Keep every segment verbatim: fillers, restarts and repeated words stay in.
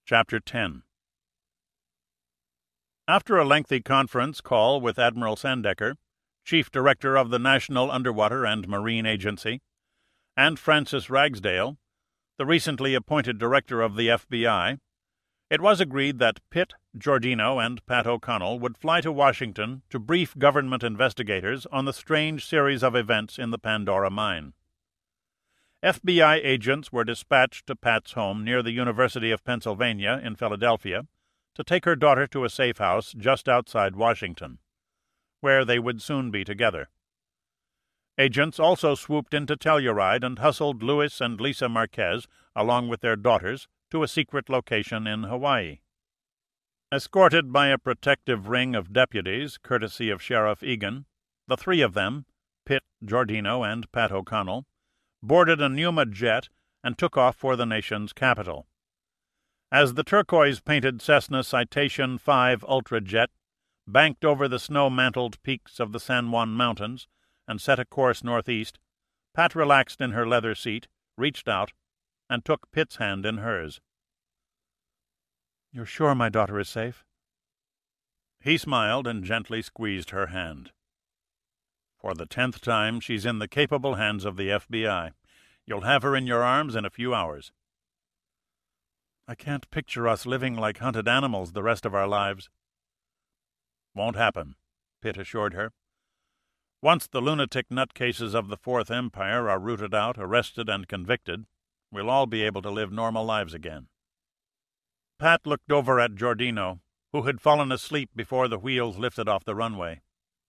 Chapter ten. After a lengthy conference call with Admiral Sandecker, Chief Director of the National Underwater and Marine Agency, and Francis Ragsdale, the recently appointed Director of the F B I, it was agreed that Pitt, Giordino, and Pat O'Connell would fly to Washington to brief government investigators on the strange series of events in the Pandora mine. F B I agents were dispatched to Pat's home near the University of Pennsylvania in Philadelphia to take her daughter to a safe house just outside Washington, where they would soon be together. Agents also swooped into Telluride and hustled Louis and Lisa Marquez, along with their daughters, to a secret location in Hawaii. Escorted by a protective ring of deputies, courtesy of Sheriff Egan, the three of them, Pitt, Giordino, and Pat O'Connell, boarded a Numa jet and took off for the nation's capital. As the turquoise-painted Cessna Citation five Ultra jet banked over the snow-mantled peaks of the San Juan Mountains and set a course northeast, Pat relaxed in her leather seat, reached out, and took Pitt's hand in hers. "You're sure my daughter is safe?" He smiled and gently squeezed her hand. "For the tenth time, she's in the capable hands of the F B I. You'll have her in your arms in a few hours." "I can't picture us living like hunted animals the rest of our lives." "Won't happen," Pitt assured her. "Once the lunatic nutcases of the Fourth Empire are rooted out, arrested, and convicted, we'll all be able to live normal lives again." Pat looked over at Giordino, who had fallen asleep before the wheels lifted off the runway.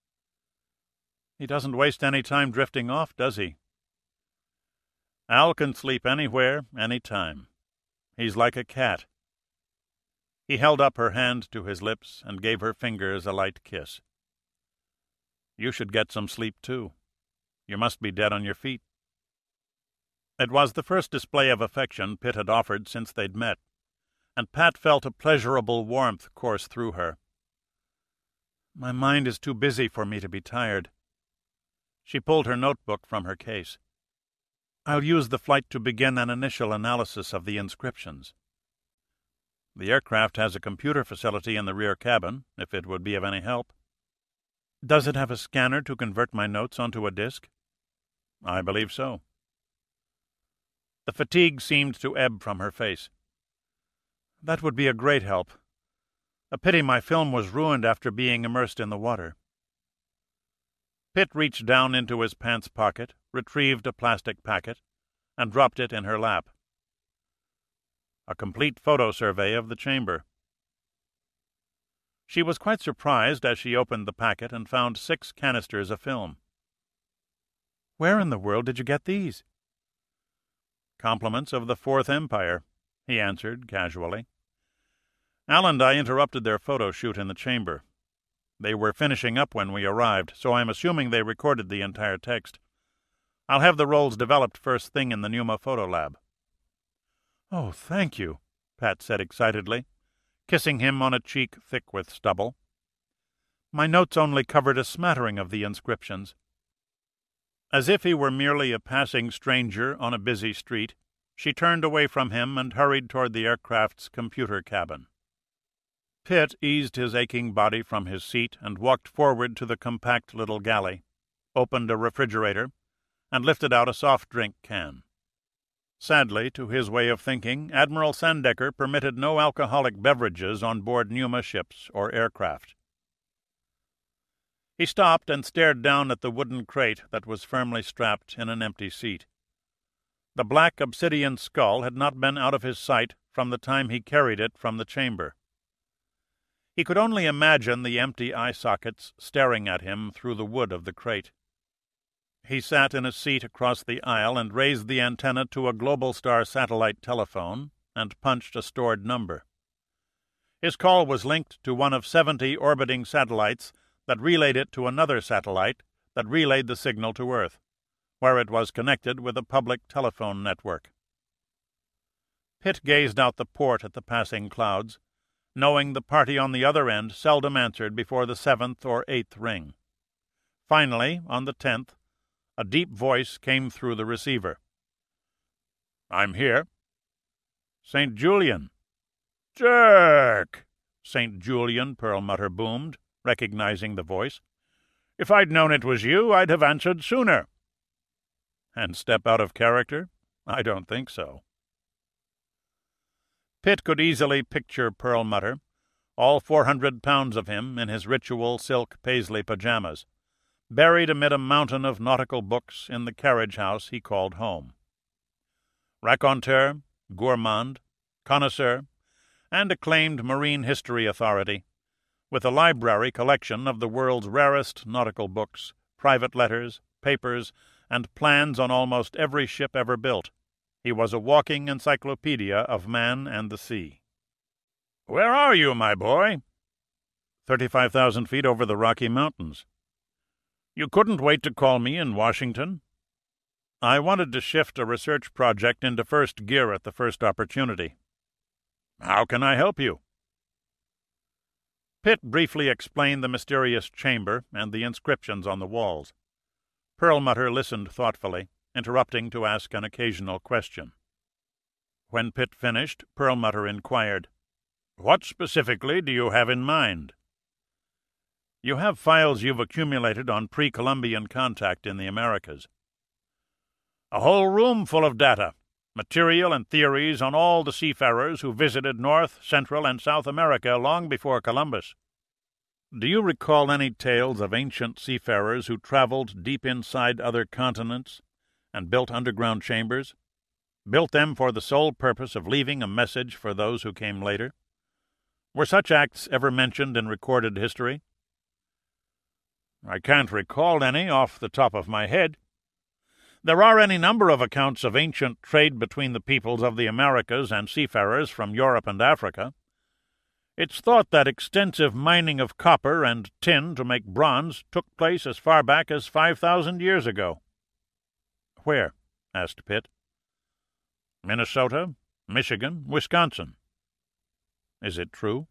"He doesn't waste any time drifting off, does he?" "Al can sleep anywhere, any time. He's like a cat." He held up her hand to his lips and gave her fingers a light kiss. "You should get some sleep, too. You must be dead on your feet." It was the first display of affection Pitt had offered since they'd met, and Pat felt a pleasurable warmth course through her. "My mind is too busy for me to be tired." She pulled her notebook from her case. "I'll use the flight to begin an initial analysis of the inscriptions." "The aircraft has a computer facility in the rear cabin, if it would be of any help." "Does it have a scanner to convert my notes onto a disk?" "I believe so." The fatigue seemed to ebb from her face. "That would be a great help. A pity my film was ruined after being immersed in the water." Pitt reached down into his pants pocket, retrieved a plastic packet, and dropped it in her lap. A complete photo survey of the chamber. She was quite surprised as she opened the packet and found six canisters of film. "Where in the world did you get these?" "Compliments of the Fourth Empire," he answered casually. "Al and I interrupted their photo shoot in the chamber. They were finishing up when we arrived, so I'm assuming they recorded the entire text. I'll have the rolls developed first thing in the Numa Photo Lab." "Oh, thank you," Pat said excitedly, kissing him on a cheek thick with stubble. "My notes only covered a smattering of the inscriptions." As if he were merely a passing stranger on a busy street, she turned away from him and hurried toward the aircraft's computer cabin. Pitt eased his aching body from his seat and walked forward to the compact little galley, opened a refrigerator, and lifted out a soft drink can. Sadly, to his way of thinking, Admiral Sandecker permitted no alcoholic beverages on board Numa ships or aircraft. He stopped and stared down at the wooden crate that was firmly strapped in an empty seat. The black obsidian skull had not been out of his sight from the time he carried it from the chamber. He could only imagine the empty eye sockets staring at him through the wood of the crate. He sat in a seat across the aisle and raised the antenna to a Globalstar satellite telephone and punched a stored number. His call was linked to one of seventy orbiting satellites that relayed it to another satellite that relayed the signal to Earth, where it was connected with a public telephone network. Pitt gazed out the port at the passing clouds, knowing the party on the other end seldom answered before the seventh or eighth ring. Finally, on the tenth, a deep voice came through the receiver. "I'm here." "Saint Julian." "Dirk!" Saint Julian Perlmutter boomed, recognizing the voice. "If I'd known it was you, I'd have answered sooner." And step out of character? I don't think so. Pitt could easily picture Perlmutter, all four hundred pounds of him in his ritual silk paisley pajamas, buried amid a mountain of nautical books in the carriage-house he called home. Raconteur, gourmand, connoisseur, and acclaimed marine history authority, with a library collection of the world's rarest nautical books, private letters, papers, and plans on almost every ship ever built, he was a walking encyclopedia of man and the sea. "Where are you, my boy?" Thirty-five thousand feet over the Rocky Mountains." "You couldn't wait to call me in Washington?" "I wanted to shift a research project into first gear at the first opportunity." "How can I help you?" Pitt briefly explained the mysterious chamber and the inscriptions on the walls. Perlmutter listened thoughtfully, interrupting to ask an occasional question. When Pitt finished, Perlmutter inquired, "What specifically do you have in mind?" "You have files you've accumulated on pre-Columbian contact in the Americas." "A whole room full of data, material and theories on all the seafarers who visited North, Central, and South America long before Columbus." "Do you recall any tales of ancient seafarers who traveled deep inside other continents and built underground chambers? Built them for the sole purpose of leaving a message for those who came later? Were such acts ever mentioned in recorded history?" "I can't recall any off the top of my head. There are any number of accounts of ancient trade between the peoples of the Americas and seafarers from Europe and Africa. It's thought that extensive mining of copper and tin to make bronze took place as far back as five thousand years ago." "Where?" asked Pitt. "Minnesota, Michigan, Wisconsin." "Is it true?"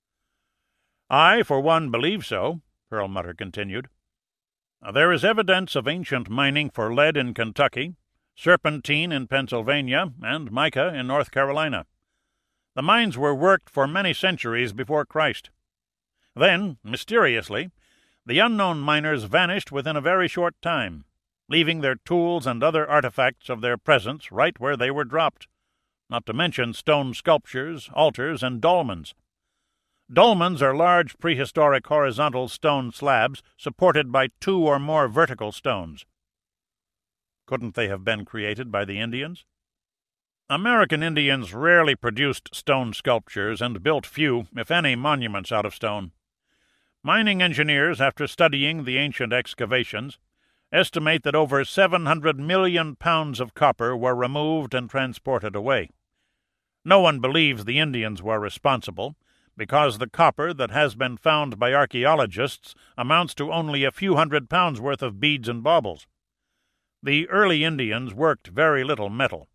"I, for one, believe so," Perlmutter continued. "There is evidence of ancient mining for lead in Kentucky, serpentine in Pennsylvania, and mica in North Carolina. The mines were worked for many centuries before Christ. Then, mysteriously, the unknown miners vanished within a very short time, leaving their tools and other artifacts of their presence right where they were dropped, not to mention stone sculptures, altars, and dolmens. Dolmens are large prehistoric horizontal stone slabs supported by two or more vertical stones." "Couldn't they have been created by the Indians?" "American Indians rarely produced stone sculptures and built few, if any, monuments out of stone. Mining engineers, after studying the ancient excavations, estimate that over seven hundred million pounds of copper were removed and transported away. No one believes the Indians were responsible, because the copper that has been found by archaeologists amounts to only a few hundred pounds worth of beads and baubles. The early Indians worked very little metal."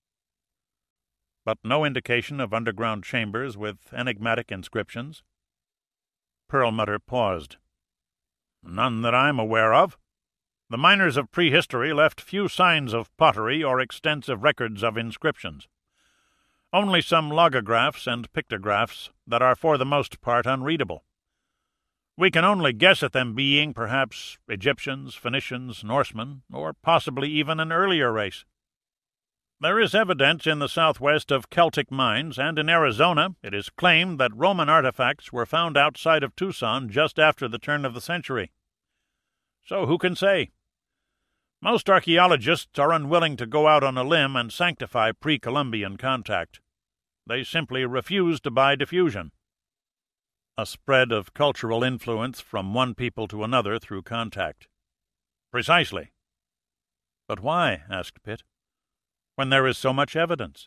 "But no indication of underground chambers with enigmatic inscriptions?" Perlmutter paused. "None that I'm aware of. The miners of prehistory left few signs of pottery or extensive records of inscriptions. Only some logographs and pictographs that are for the most part unreadable. We can only guess at them being perhaps Egyptians, Phoenicians, Norsemen, or possibly even an earlier race. There is evidence in the southwest of Celtic mines, and in Arizona it is claimed that Roman artifacts were found outside of Tucson just after the turn of the century. So who can say? Most archaeologists are unwilling to go out on a limb and sanctify pre-Columbian contact. They simply refuse to buy diffusion." "A spread of cultural influence from one people to another through contact." "Precisely." "But why?" asked Pitt, "when there is so much evidence?"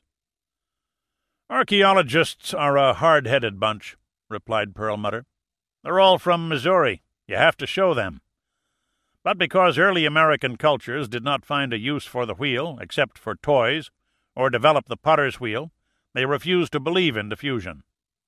"Archaeologists are a hard-headed bunch," replied Perlmutter. "They're all from Missouri. You have to show them. But because early American cultures did not find a use for the wheel except for toys, or develop the potter's wheel, they refuse to believe in diffusion."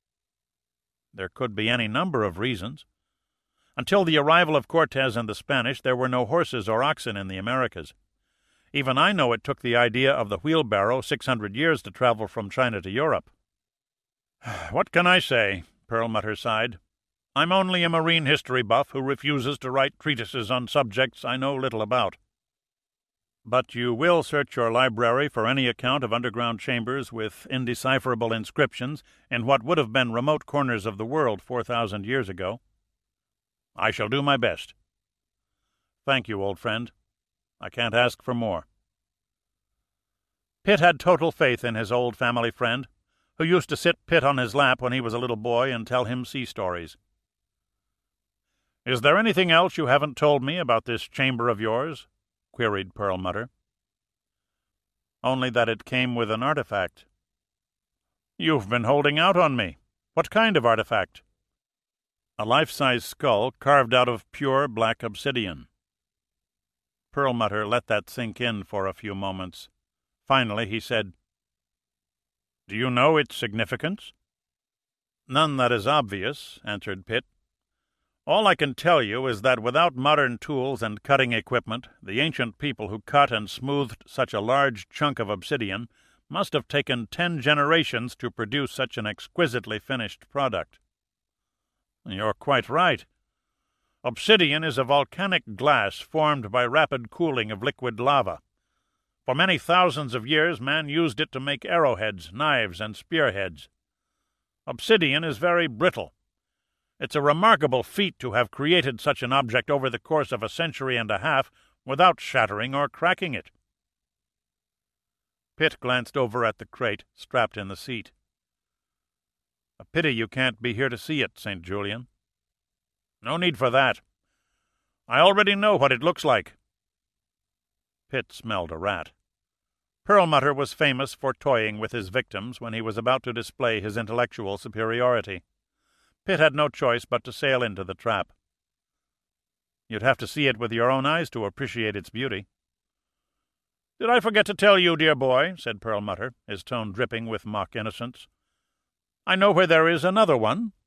"There could be any number of reasons. Until the arrival of Cortez and the Spanish, there were no horses or oxen in the Americas. Even I know it took the idea of the wheelbarrow six hundred years to travel from China to Europe." What can I say? Perlmutter sighed. I'm only a marine history buff who refuses to write treatises on subjects I know little about. But you will search your library for any account of underground chambers with indecipherable inscriptions in what would have been remote corners of the world four thousand years ago. I shall do my best. Thank you, old friend. I can't ask for more. Pitt had total faith in his old family friend, who used to sit Pitt on his lap when he was a little boy and tell him sea stories. "Is there anything else you haven't told me about this chamber of yours?" queried Perlmutter. "Only that it came with an artifact." "You've been holding out on me. What kind of artifact?" "A life-size skull carved out of pure black obsidian." Perlmutter let that sink in for a few moments. Finally he said, "Do you know its significance?" "None that is obvious," answered Pitt. "All I can tell you is that without modern tools and cutting equipment, the ancient people who cut and smoothed such a large chunk of obsidian must have taken ten generations to produce such an exquisitely finished product." "You're quite right. Obsidian is a volcanic glass formed by rapid cooling of liquid lava. For many thousands of years man used it to make arrowheads, knives, and spearheads. Obsidian is very brittle. It's a remarkable feat to have created such an object over the course of a century and a half without shattering or cracking it." Pitt glanced over at the crate strapped in the seat. "A pity you can't be here to see it, Saint Julian." "No need for that. I already know what it looks like." Pitt smelled a rat. Perlmutter was famous for toying with his victims when he was about to display his intellectual superiority. Pitt had no choice but to sail into the trap. "You'd have to see it with your own eyes to appreciate its beauty." "Did I forget to tell you, dear boy," said Perlmutter, his tone dripping with mock innocence, "I know where there is another one,